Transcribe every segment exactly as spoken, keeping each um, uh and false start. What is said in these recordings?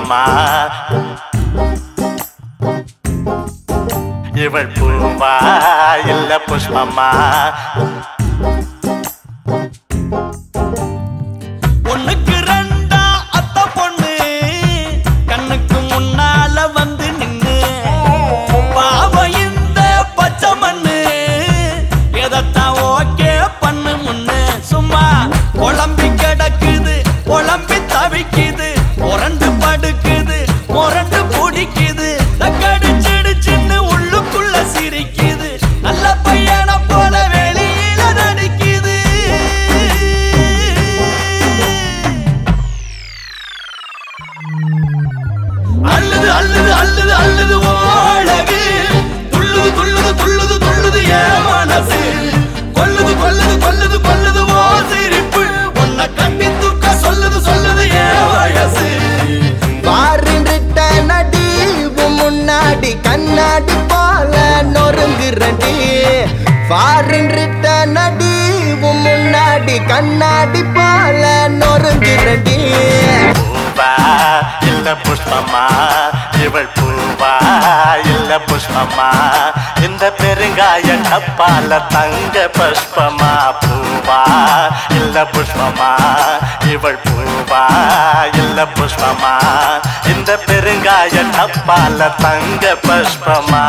புஷ்பமா இவள் பூவா இல்ல புஷ்பமா ஒண்ணுக்கு ரெண்டா அத்த பொண்ணு கண்ணுக்கு முன்னால வந்து நின்னு பாவ இந்த பச்சை மண்ணு எதத்தான் ஓகே பண்ணு முன்னு சும்மா குழம்பி கிடக்குது குழம்பி தவிக்குது முரண்டு படுக்குது முரண்டு பிடிக்குது தக்கடிச்சிடு சின்ன உள்ளுக்குள்ள சிரிக்குது நல்ல பையனை போல வெளியில நடிக்குது அல்லது அல்லது அல்லது அல்லது ஓழகு துள்ளுது துள்ளுது துள்ளுது துள்ளுது ஏன் மனசு கொல்லுது கொல்லுது கொல்லுது கொல்லுது ஓ சிரிப்பு உன்னை கண்ணி தூக்க சொல்லுது சொல்லுது ஏன் வயசு பாருங்கிட்ட நடி முன்னாடி கண்ணாடி போல நொறுங்குறடி பாருங்கிட்ட நடி முன்னாடி கண்ணாடி போல நொறுங்குறடி பூவா இல்ல புஷ்பமா இவள் பூவா இல்ல புஷ்பமா இந்த பெருங்காய டப்பால தங்க புஷ்பமா பூவா இல்ல புஷ்பமா இவள் பூவா இல்ல புஷ்பமா இந்த பெருங்காய டப்பால தங்க புஷ்பமா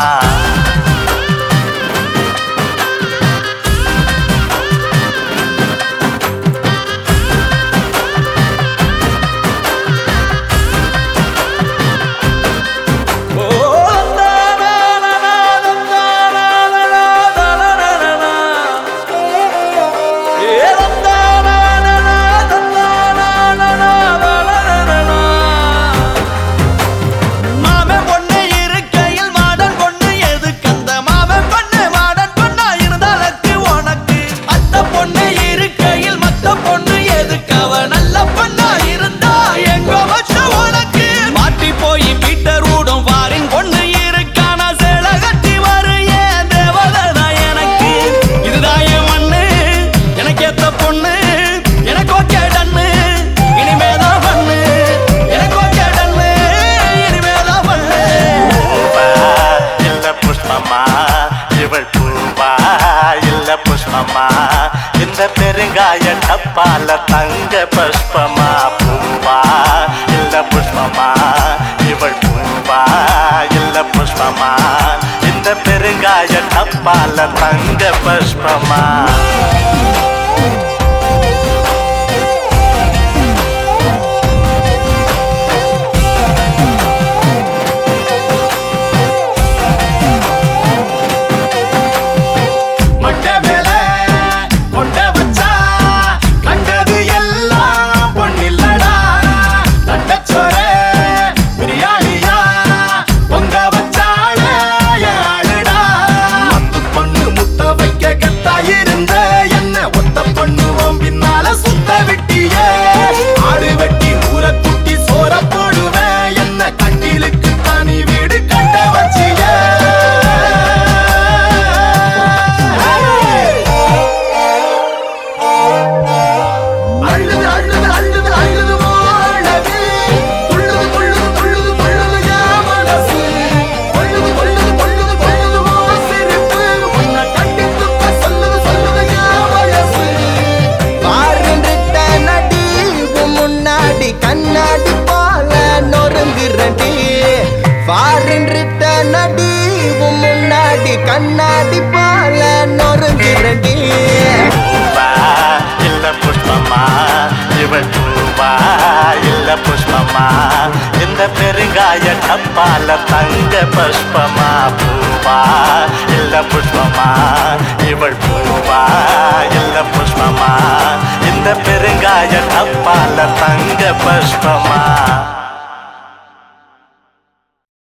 இவள் பூவா இல்ல புஷ்பமா இந்த பெருங்காய டப்பால தங்க புஷ்பமா பூவா இல்ல புஷ்பமா இவள் பூவா இல்ல புஷ்பமா இந்த பெருங்காய டப்பால தங்க புஷ்பமா கண்ணாடி போல நொறுங்குறடி பாருங்கிட்ட நடி முன்னாடி கண்ணாடி போல நொறுங்குறடி பூவா இல்ல புஷ்பமா இவள் பூவா இல்ல புஷ்பமா இந்த பெருங்காய டப்பால தங்க புஷ்பமா பூவா இல்ல புஷ்பமா இவள் பூவா இல்ல புஷ்பமா இந்த பெருங்காய டப்பால தங்க புஷ்பமா